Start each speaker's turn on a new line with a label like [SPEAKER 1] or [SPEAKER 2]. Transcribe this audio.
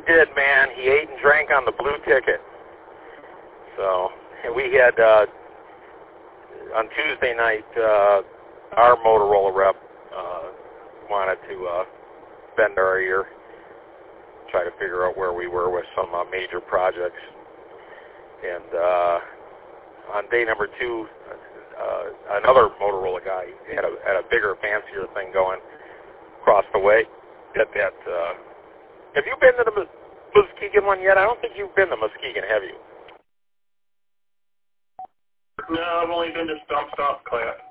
[SPEAKER 1] did, man. He ate and drank on the blue ticket. So, and we had, on Tuesday night, our Motorola rep wanted to bend our ear, try to figure out where we were with some major projects. And on day number 2, another Motorola guy had a bigger, fancier thing going across the way. At that, have you been to the Muskegon one yet? I don't think you've been to Muskegon, have you?
[SPEAKER 2] No, I've only been to Stop Class.